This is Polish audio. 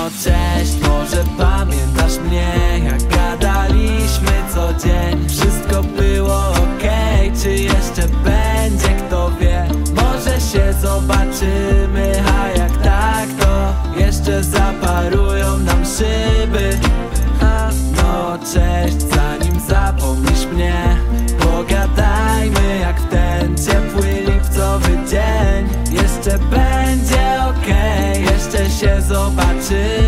cześć, może pamiętasz mnie, jak gadaliśmy co dzień. Wszystko było okej, czy jeszcze będzie, kto wie. Może się zobaczymy, a jak tak, to jeszcze zaparują nam szyby. No cześć, zanim zapomnisz mnie, pogadajmy jak w ten ciepły lipcowy dzień. Jeszcze będzie okej, jeszcze się zobaczymy.